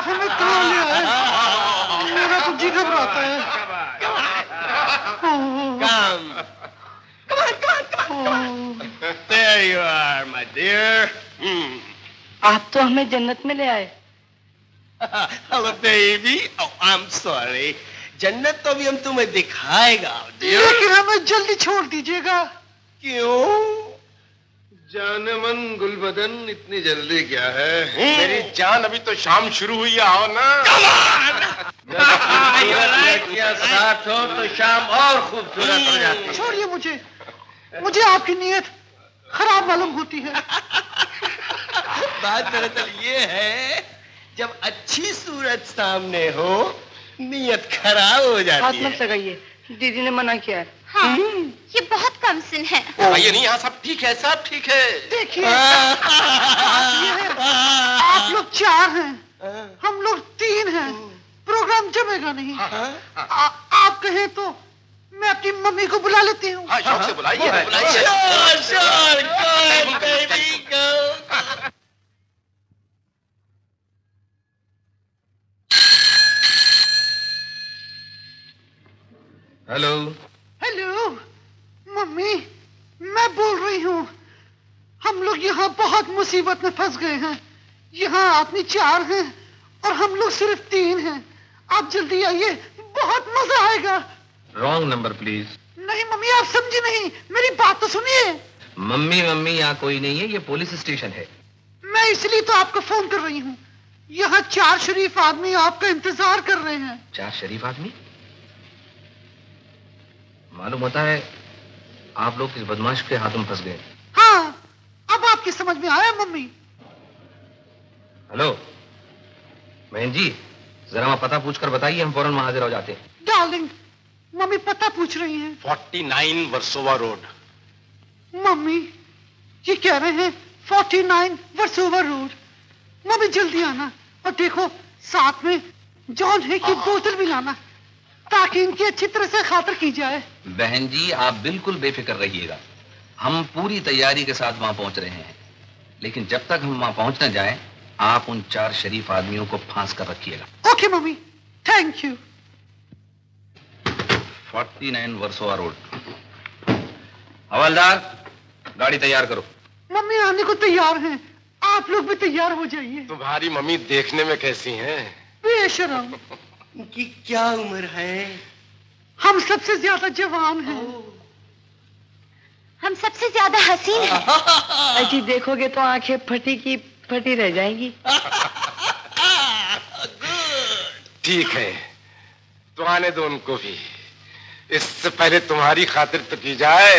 आप हमें कहाँ ले आए? मेरा तो जी घबराता है। Come. There you are, my dear. आप तो हमें जन्नत में ले आए। Hello, baby. Oh, I'm sorry. जन्नत तो भी हम तुम्हें दिखाएगा, dear. लेकिन हमें जल्दी छोड़ दीजिएगा। क्यों? जाने मन गुलबदन, इतनी जल्दी क्या है? मेरी जान, अभी तो शाम शुरू हुई है, आओ ना। लड़कियां साथ हो तो शाम और खूबसूरत हो जाती है। छोड़िए मुझे आपकी नीयत खराब मालूम होती है। बात दरअसल ये है, जब अच्छी सूरत सामने हो, नीयत खराब हो जाती हाथ है। मत लगाइए, दीदी ने मना किया है। हाँ, ये बहुत कम सिन है। ये नहीं, यहाँ सब ठीक है, सब ठीक है। देखिए, आप लोग 4 हैं, हम लोग 3 हैं, प्रोग्राम जमेगा नहीं। आप कहें तो मैं अपनी मम्मी को बुला लेती हूँ। हाँ, शौक से बुलाइए, बुलाइए। Sure, go, baby, go. Hello. Hello, mummy, मैं बोल रही हूँ। हम लोग यहाँ बहुत मुसीबत में फंस गए हैं। यहाँ आदमी 4 हैं और हम लोग सिर्फ 3 हैं। आप जल्दी आइए, बहुत मजा आएगा। Wrong number please. नहीं मम्मी, आप समझी नहीं, मेरी बात तो सुनिए। मम्मी यहाँ कोई नहीं है, ये पुलिस स्टेशन है। मैं इसलिए तो आपको फोन कर रही हूँ। यहाँ 4 शरीफ आदमी आपका इंतजार कर रहे हैं। 4 शरीफ आदमी? मालूम होता है आप लोग किस बदमाश के हाथों में फंस गए। हाँ, अब आपकी समझ में आया मम्मी। हेलो बहन जी, जरा वहां पता पूछकर बताइए, हम फौरन वहां हाजिर हो जाते हैं। डार्लिंग, मम्मी पता पूछ रही हैं। 49 वर्सोवा रोड। मम्मी ये कह रहे हैं 49 वर्सोवा रोड। मम्मी जल्दी आना, और देखो साथ में जॉन है की बोतल भी लाना, ताकि इनकी अच्छी तरह से खातिर की जाए। बहन जी आप बिल्कुल बेफिक्र रहिएगा, हम पूरी तैयारी के साथ वहां पहुंच रहे हैं। लेकिन जब तक हम वहां पहुंच न जाएं, आप उन 4 शरीफ आदमियों को फांस कर रखिएगा। Okay mummy, thank you. 49 Versova road. हवलदार, गाड़ी तैयार करो। मम्मी आने को तैयार हैं, आप लोग भी तैयार हो जाइए। तुम्हारी मम्मी देखने में कैसी हैं? बेशरम। उनकी क्या उम्र है? हम सबसे ज्यादा जवान हैं। हम सबसे ज्यादा हसीन हैं। अजी देखोगे तो आंखें फटी की फटी रह जाएंगी। ठीक है, तो आने दो उनको भी। इससे पहले तुम्हारी खातिर तो की जाए।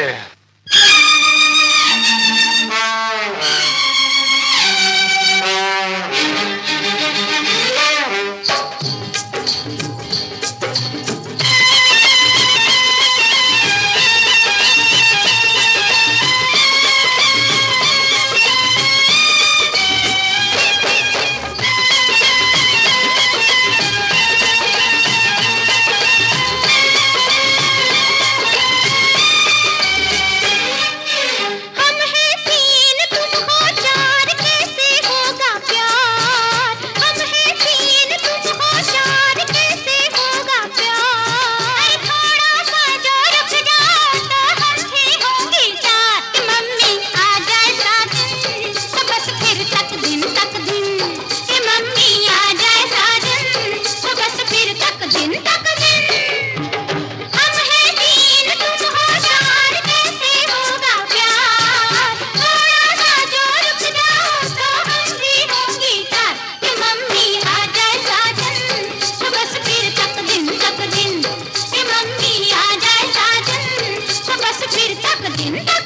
दिन तक